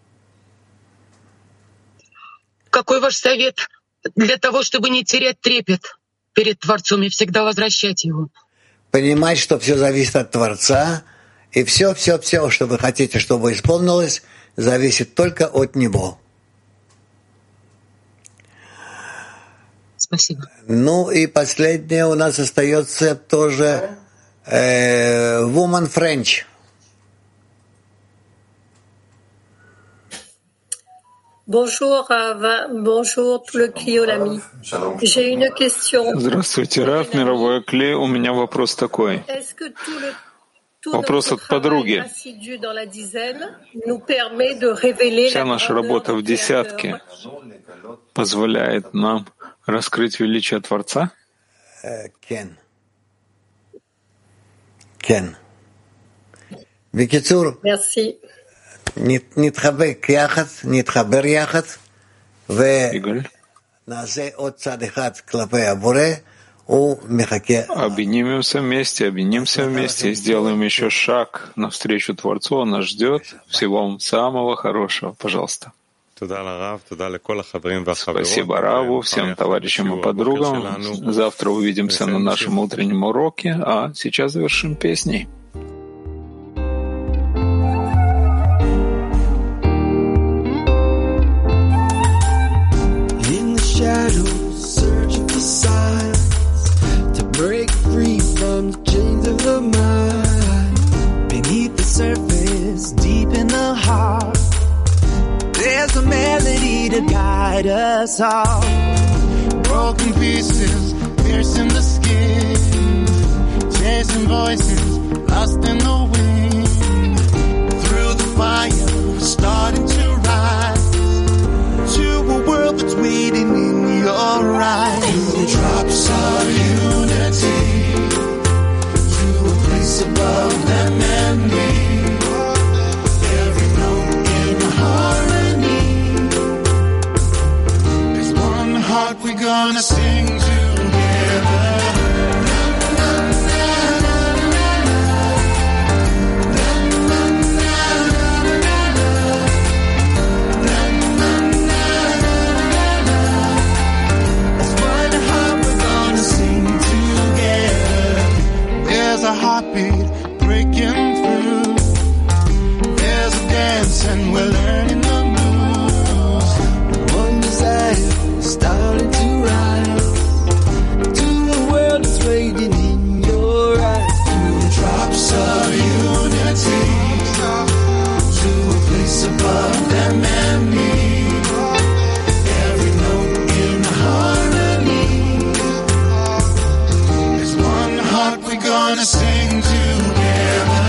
Какой ваш совет для того, чтобы не терять трепет перед Творцом и всегда возвращать его? Понимать, что все зависит от Творца, и все, что вы хотите, чтобы исполнилось, зависит только от Него. Спасибо. Ну и последнее у нас остается тоже Woman French. Bonjour Rav, bonjour tout le Kli Olami. J'ai une question. Здравствуйте, Рав, мировое Кли. У меня вопрос такой. Вопрос от подруги. Вся наша работа в десятке позволяет нам раскрыть величие Творца? Кен. Бекицур. Merci. נתחבק יחד, נתחבר יחד, ונעשה עוד צעד אחד כלפי הבורא, הוא מחכה. Объединимся вместе и сделаем еще шаг навстречу Творцу. Он нас ждет. Всего вам самого хорошего. Пожалуйста. Спасибо Раву, всем товарищам и подругам. Завтра увидимся на нашем утреннем уроке, а сейчас завершим песней. Searching for signs to break free from the chains of the mind. Beneath the surface, deep in the heart, there's a melody to guide us all. Broken pieces, piercing the skin, chasing voices, lost in the wind. Through the fire, we're starting to rise to a world that's waiting in your eyes. To the drops of unity, to a place above them and me. Every note in harmony. There's one heart we're gonna sing together. There's a heartbeat breaking through. There's a dance and we're learning the moves. One desire starting to rise to a world that's waiting in your eyes. To the drops of unity, to a place above them and me. Every note in harmony. There's one heart we're gonna sing together.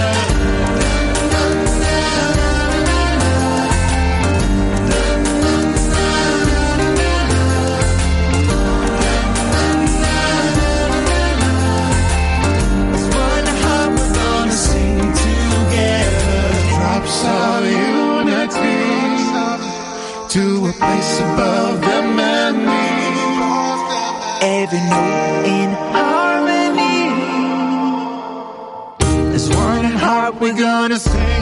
There's one heart we're gonna sing together. Drops of unity to a place above them and me. Every note in harmony. There's one heart we're gonna sing.